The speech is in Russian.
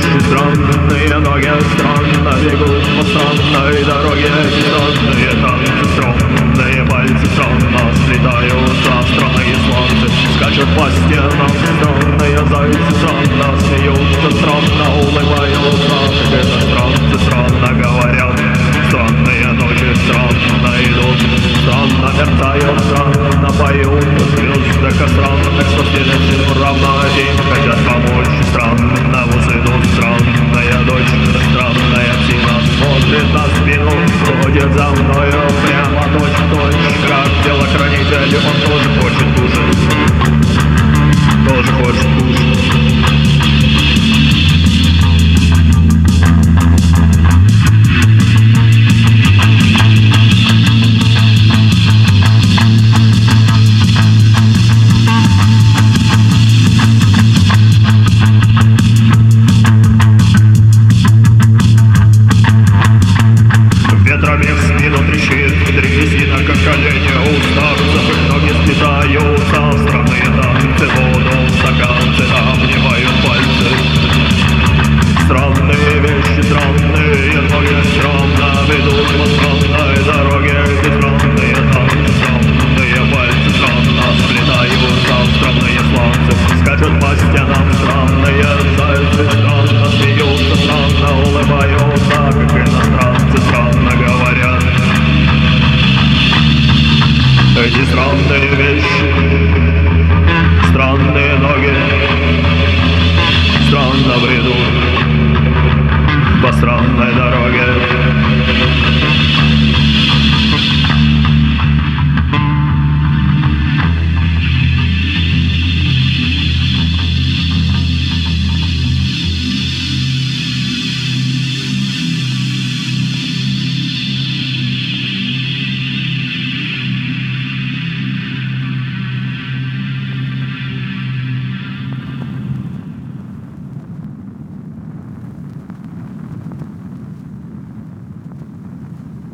ночи странные ноги странно бегут по странной дороге. Странные танцы, странные пальцы странно слетают со странные слонцы. Скачут по стенам странные зайцы, странно смеются, странно улыбаются. Как это странцы странно говорят. Странные ночи странно идут, странно мерцают, странно поют. В звездах странных спасителей равно один хотят помочь. Странному сыну странная дочь, странная птица смотрит на спину, ходит за мною прямо точь-в-точь. Как телохранитель, он тоже хочет кушать, тоже хочет